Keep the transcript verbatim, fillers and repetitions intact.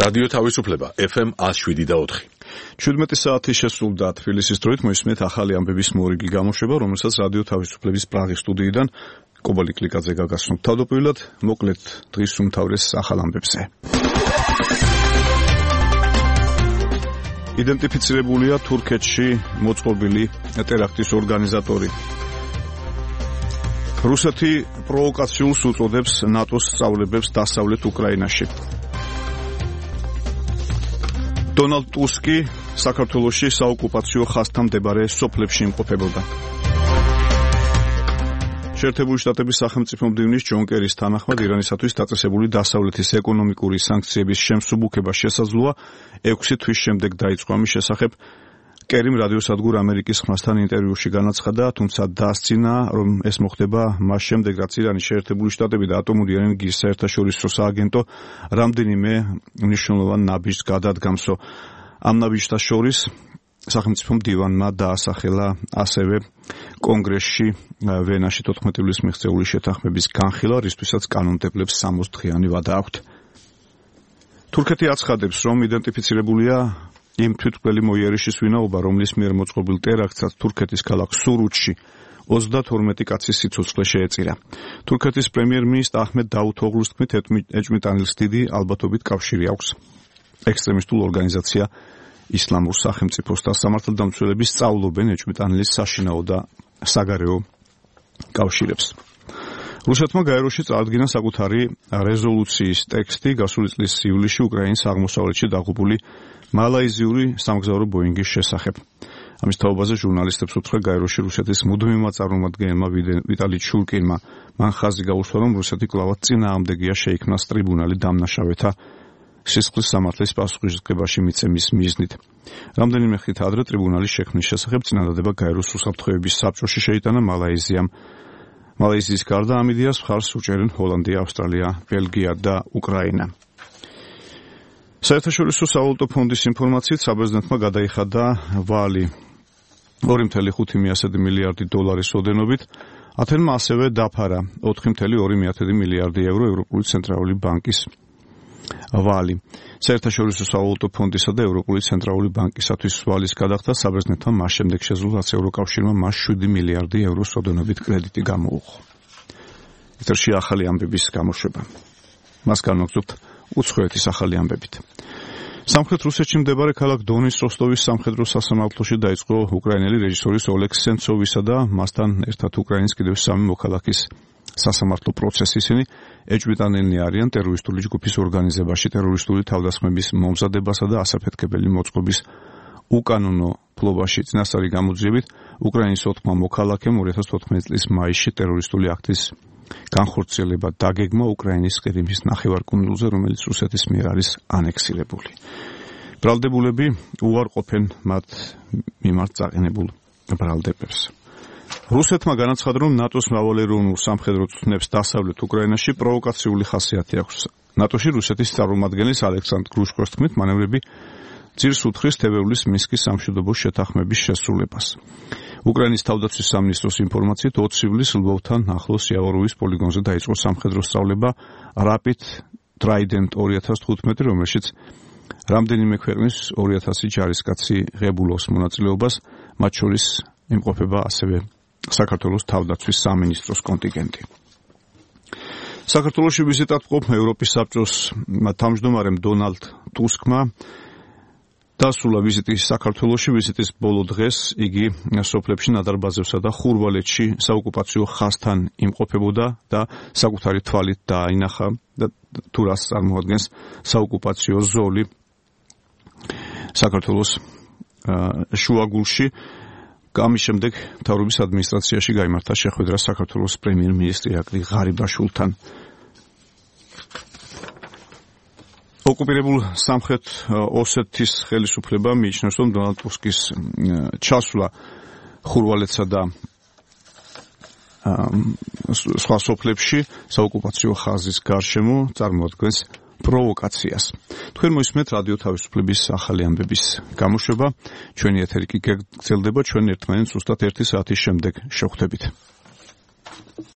რადიო თავისუფლება ეფ ემ one oh seven და four. ჩვიდმეტი საათი შესრულდა თბილისის დროით, მოისმენთ ახალი ამბების მორიგი გამოშვება, რომელსაც რადიო თავისუფლების პრაღის სტუდიიდან კობალი კლიკაძე გაგაცნობთ. თავდაპირველად მოკლედ დღის უმთავრეს ახალ ამბებზე. იდენტიფიცირებულია თურქეთში მოწყობილი ტერაქტის ორგანიზატორი. რუსეთი პროვოკაციულს უწოდებს ნატოს სწავლებებს დასავლეთ უკრაინაში. დონალდ ტუსკი საქართველოში საოკუპაციო ხაზთან მდებარე სოფლებში იმყოფებოდა. შეერთებული შტატების სახელმწიფო მდივნის ჯონ კერის თანახმად ირანისათვის დაწესებული დასავლეთის ეკონომიკური სანქციების შემსუბუქება შესაძლოა ექვსი თვის შემდეგ დაიწყო. ამის შესახებ კერიმ რადიოსადგურ ამერიკის ხმასთან ინტერვიუში განაცხადა, თუმცა დასცინა, რომ ეს მოხდება მას შემდეგ, რაც ირანის შეერთებული შტატები და ატომური ენერგიის საერთაშორისო სააგენტო რამდენიმე მნიშვნელოვან ნაბიჯს გადადგამსო. ამ ნაბიჯთა შორის სახელმწიფო მდივანმა დაასახელა ასევე კონგრესში ვენაში თოთხმეტი ივლისის მიღწეული შეთანხმების განხილვა, რისთვისაც კანონმდებლებს სამოცი დღიანი ვადა აქვთ. თურქეთი აცხადებს, რომ იდენტიფიცირებულია იმ თვითმკვლელი მოიერიშის ვინაობა, რომლის მიერ მოწყობილ ტერაქტსაც თურქეთის ქალაქ სურუთში ოცდათორმეტი კაცის სიცოცხლე შეეწირა. თურქეთის პრემიერ-მინისტრ აჰმედ დაუთოღლუს თქმით, ეჭვმიტანილს დიდი ალბათობით კავშირი აქვს ექსტრემისტულ ორგანიზაცია ისლამურ სახელმწიფოს და სამართალდამცველები სწავლობენ ეჭვმიტანილის საშინაო და საგარეო კავშირებს. რუსეთმა გაეროში წარადგინა საკუთარი რეზოლუციის ტექსტი გასული წლის ივლისში უკრაინის აღმოსავლეთში დაღუპული მალაიზიური სამგზავრო ბოინგის შესახებ. ამის თაობაზე ჟურნალისტებს უთხრა გაეროში რუსეთის მუდმივმა წარმომადგენელმა ვიტალი ჩურკინმა. მან ხაზი გაუსვა, რომ რუსეთი კვლავ წინააღმდეგია შეიქმნას ტრიბუნალი დამნაშავეთა სისხლის სამართლის პასუხისმგებაში მიცემის მიზნით. რამდენიმე ხით ადრე ტრიბუნალის შექმნის შესახებ წინადადება გაეროს უსაფრთხოების საბჭოში შეიტანა მალაიზიამ. მალაიზიის გარდა ამ იდეას მხარს უჭერენ ჰოლანდია, ავსტრალია, ბელგია და უკრაინა. საერთაშორისო სავალუტო ფონდის ინფორმაციით საბერძნეთმა გადაიხადა ვალი ორი წუთი ხუთი მილიარდი დოლარის ოდენობით. ათენმა ასევე დაფარა ოთხი წუთი ორი მილიარდი ევრო ევროპული ცენტრალური ბანკის ვალი. საერთაშორისო სავალუტო ფონდისა და ევროპული ცენტრალური ბანკისათვის ვალის გადახდა საბერძნეთმა მას შემდეგ შეძლო, რაც ევროკავშირმა მას შვიდი მილიარდი ევროს ოდენობით კრედიტი გამოუღო. ეთერში ახალი ამბების გამოშვება. მას განვაგრძობთ უცხოეთის ახალი ამბებით. სამხრეთ რუსეთში მდებარე ქალაქ დონის როსტოვის სამხედრო სასამართლოში დაიწყო უკრაინელი რეჟისორის ოლეგ სენცოვისა და მასთან ერთად უკრაინის კიდევ სამი მოქალაქის სასამართლო პროცესი. ისინი ეჭვმიტანილნი არიან ტერორისტული ჯგუფის ორგანიზებაში, ტერორისტული თავდასხმების მომზადებასა და ასაფეთქებელი მოწყობის უკანონო ფლობაში. წინასწარი გამოძიებით უკრაინის ოთხმა მოქალაქემ ორი ათას თოთხმეტი წლის მაისში ტერორისტული აქტის განხორციელება დაგეგმა უკრაინის ყირიმის ნახევარკუნძულზე, რომელიც რუსეთის მიერ არის ანექსირებული. ბრალდებულები უარყოფენ მათ მიმართ წაყენებულ ბრალდებებს. რუსეთმა განაცხადა, რომ ნატოს მრავალეროვნულ სამხედრო წვნებს დასავლეთ უკრაინაში პროვოკაციული ხასიათი აქვს. ნატოში რუსეთის წარმომადგენლის ალექსანდრ გრუშკოს თქმით, მანევრები ძირს უთხრეს თებერვლის მინსკის სამშვიდობო შეთანხმების შესრულებას. უკრაინის თავდაცვის სამინისტროს ინფორმაციით ოცი ივლისს ლვოვთან ახლოს იავოროვის პოლიგონზე დაიწყო სამხედრო სწავლება Rapid Trident ორი ათას თხუთმეტი, რომელშიც რამდენიმე ქვეყნის ორი ათასი ჯარისკაცი ღებულობს მონაწილეობას, მათ შორის იმყოფება ასევე საქართველოს თავდაცვის სამინისტროს კონტინგენტი. საქართველოში ვიზიტად მყოფ ევროპის საბჭოს თავმჯდომარემ დონალდ ტუსკმა დასრულა ვიზიტი საქართველოში. ვიზიტის ბოლო დღეს იგი სოფლებში ნადარბაზევსა და ხურვალეთში საოკუპაციო ხაზთან იმყოფებოდა და საკუთარი თვალით დაინახა და თუ რას წარმოადგენს საოკუპაციო ზოლი საქართველოს შუაგულში. ამის შემდეგ მთავრობის ადმინისტრაციაში გაიმართა შეხვედრა საქართველოს პრემიერ-მინისტრი ირაკლი ღარიბაშვილთან. ოკუპირებულ სამხრეთ ოსეთის ხელისუფლება მიიჩნევს, რომ დონალდ ტუსკის ჩასვლა ხურვალეთსა და სხვა სოფლებში საოკუპაციო ხაზის გარშემო წარმოადგენს პროვოკაციას. თქვენ მოისმენთ რადიო თავისუფლების ახალი ამბების გამოშვება. ჩვენი ეთერი კი გაგრძელდება ჩვენ ერთმანეთს ზუსტად ერთი საათის შემდეგ შევხვდებით.